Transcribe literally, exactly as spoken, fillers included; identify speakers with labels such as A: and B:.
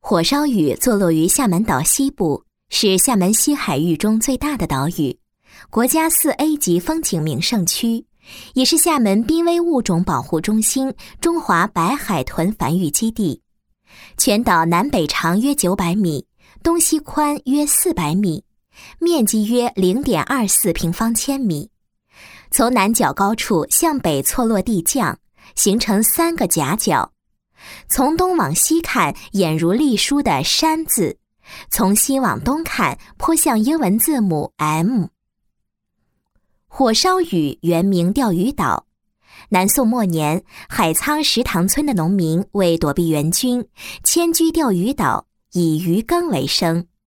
A: 火烧屿坐落于厦门岛西部，是厦门西海域中最大的岛屿，国家 四 A 级风景名胜区，也是厦门濒危物种保护中心中华白海豚繁育基地。全岛南北长约九百米，东西宽约四百米，面积约 零点二四平方千米。从南角高处向北错落地降，形成三个夹角。从东往西看，俨如隶书的山字；从西往东看，颇像英文字母 M。火烧屿原名钓鱼岛，南宋末年，海沧石塘村的农民为躲避援军，迁居钓鱼岛，以渔耕为生。